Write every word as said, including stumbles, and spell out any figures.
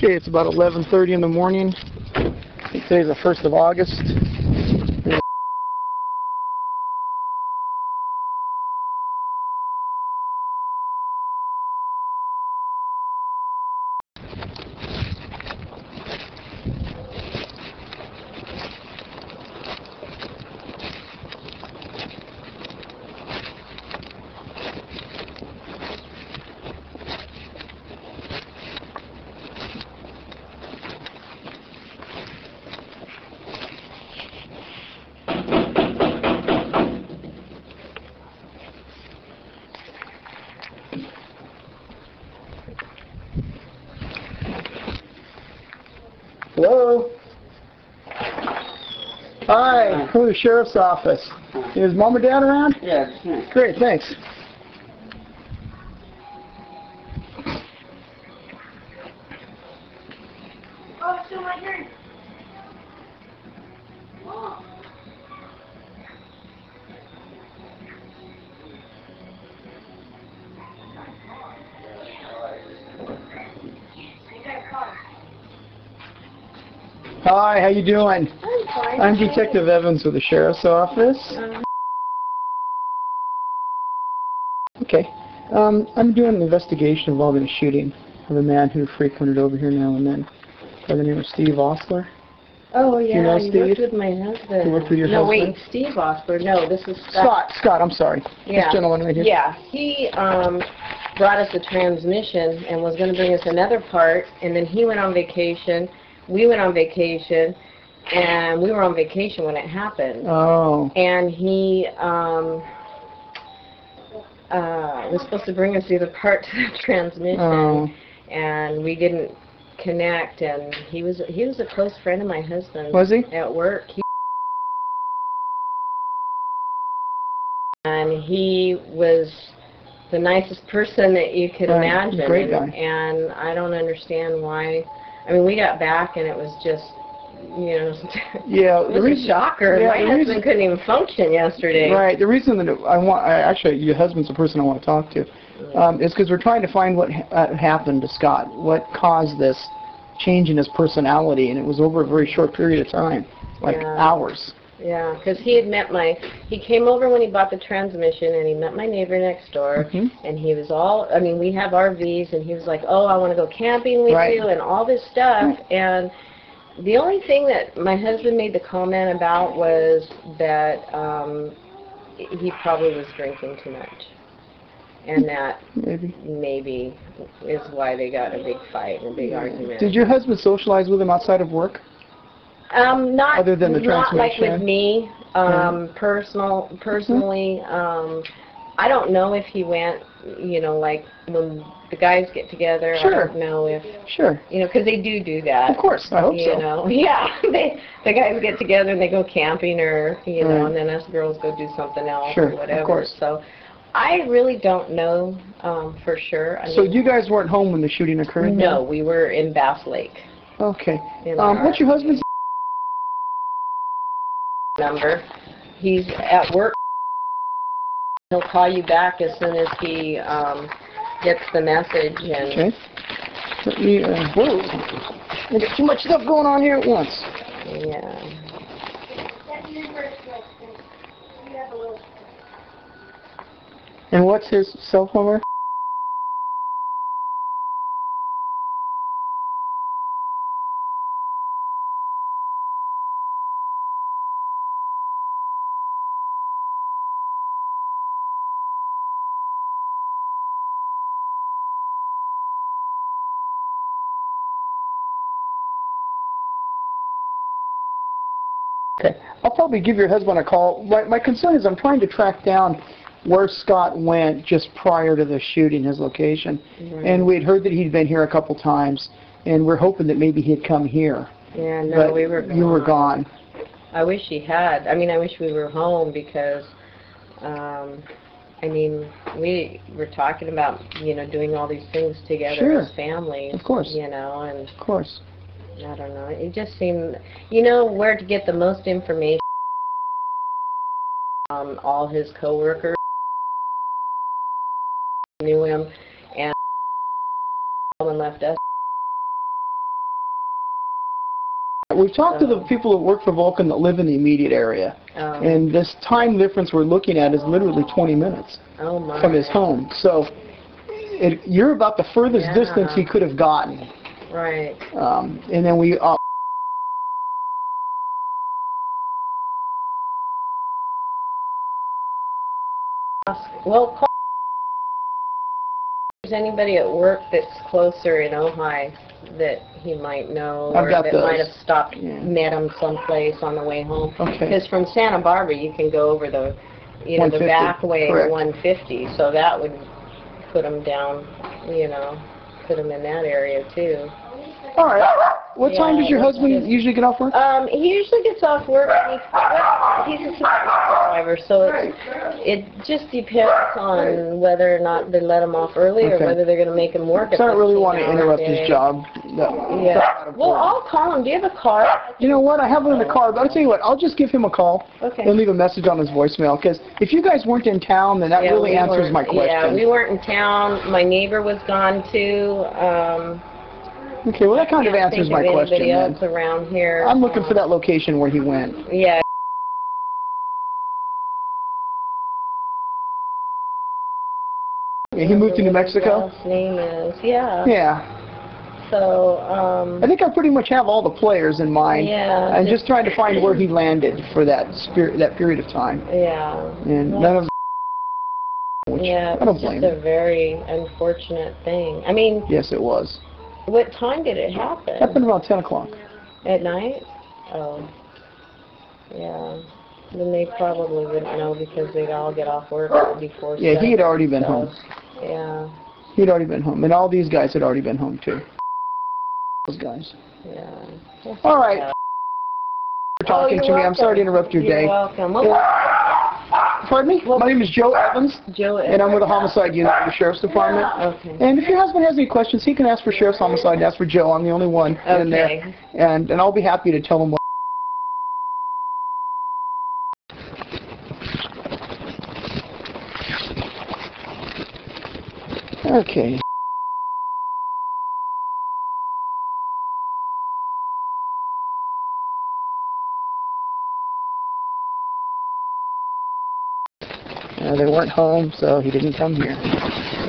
Okay, it's about eleven thirty in the morning. Today's the first of August. Hello? Hi, from the sheriff's office. Is mom or dad around? Yeah, it's me. Great, thanks. Oh, it's still my turn. Oh. You got a car. Hi, how you doing? I'm fine. I'm Detective Evans with the sheriff's office. Um, Okay. Um, I'm doing an investigation involving a shooting of a man who frequented over here now and then by the name of Steve Osler. Oh, yeah, you know you Steve? worked with my husband. You worked with your no, husband? wait, Steve Osler. No, this is Scott. Scott, Scott, I'm sorry. Yeah. This gentleman right here. Yeah, he um, brought us a transmission and was going to bring us another part, and then he went on vacation, we went on vacation, and we were on vacation when it happened. Oh. And he um, uh, was supposed to bring us the other part to the transmission, Oh. and we didn't connect, and he was he was a close friend of my husband. Was he? At work. He and he was the nicest person that you could Right. imagine. Great and, guy. and I don't understand why. I mean, we got back and it was just, you know, Yeah, it the was a reason- shocker. yeah, my the husband reason- couldn't even function yesterday. Right. The reason that I want, I, actually, your husband's the person I want to talk to, um, is because we're trying to find what ha uh, happened to Scott, what caused this change in his personality, and it was over a very short period of time, like Yeah. hours. Yeah, because he had met my, he came over when he bought the transmission, and he met my neighbor next door, Mhm. and he was all, I mean, we have R Vs, and he was like, oh, I want to go camping with Right. you, and all this stuff, Right. and the only thing that my husband made the comment about was that um, he probably was drinking too much, and that Maybe. maybe is why they got in a big fight and a big argument. Did your husband socialize with him outside of work? Um, not Other than the not like transmission? with me, um, personal, personally. Um, I don't know if he went, you know, like when the guys get together. Sure. I don't know if, Sure. you know, because they do do that. Of course. I hope you so. know, yeah. They the guys get together and they go camping, or you know, Right. and then us girls go do something else Sure, or of whatever. course. So, I really don't know um, for sure. I So mean, you guys weren't home when the shooting occurred? no, we were in Bass Lake. Okay. In Um, our- what's your husband's number. He's at work. He'll call you back as soon as he um, gets the message. And Okay. Let me, uh, whoa. I got too much stuff going on here at once. yeah. That's your first question. You have a little. And what's his cell phone number? Okay. I'll probably give your husband a call. My, my concern is I'm trying to track down where Scott went just prior to the shooting, his location. Right. And we'd heard that he'd been here a couple times, and we're hoping that maybe he'd come here. Yeah, no, but we were gone. you were gone. I wish he had. I mean, I wish we were home because, um, I mean, we were talking about, you know, doing all these things together Sure. as families. Of course. You know, and Of course. I don't know. It just seemed, you know, where to get the most information on all his coworkers knew him, and and left us We've talked to the So- people that work for Vulcan that live in the immediate area, Um, and this time difference we're looking at is literally twenty minutes oh my. from his home. So it, you're about the furthest Yeah. distance he could have gotten. Right. Um, and then we... Uh, Well, call if there's anybody at work that's closer in Ojai that he might know, I've or got that those. might have stopped, Yeah. met him someplace on the way home. Okay. Because from Santa Barbara, you can go over the, you know, the one fifty, back way correct. at one fifty, so that would put him down, you know, put him in that area too. all right. What time Yeah, does your let's husband just- usually get off work? Um, he usually gets off work. He, he's a super driver, so it, it just depends on whether or not they let him off early Okay. or whether they're going to make him work. I a don't really fifteen want to hour interrupt day. his job. No, Yeah. that's not Well, important. I'll call him. Do you have a car? You know what? I have it in the car, but I'll tell you what. I'll just give him a call Okay. and leave a message on his voicemail. Because if you guys weren't in town, then that Yeah, really we answers weren't- my question. Yeah, we weren't in town. My neighbor was gone too. Um, Okay, well that kind of can't answers think my of question. anybody Then. else around here. I'm looking for Um, that location where he went. Yeah. Yeah, he moved to New What his Mexico. last name is. Yeah. Yeah, So, um, I think I pretty much have all the players in mind. Yeah, I'm just- just trying to find where he landed for that spirit, that period of time, yeah. and Well, none of which Yeah, I don't it's just blame a him. very unfortunate thing. I mean, Yes, it was. what time did it happen? Happened around ten o'clock. At night? Oh. Yeah. Then they probably wouldn't know because they'd all get off work before Yeah, he had seven, already been so, home. Yeah, He'd already been home, and all these guys had already been home too. Those guys. yeah. All right. Yeah. For talking Oh, to you're me. I'm sorry to welcome. interrupt your You're day. welcome. Well, Pardon me? Well- My name is Joe Evans, Joe, and I'm with the Homicide Unit of the Sheriff's Department. Okay. And if your husband has any questions, he can ask for Sheriff's Homicide and ask for Joe. I'm the only one in there. Okay. And, and I'll be happy to tell him what. Okay. Uh, they weren't home, so he didn't come here.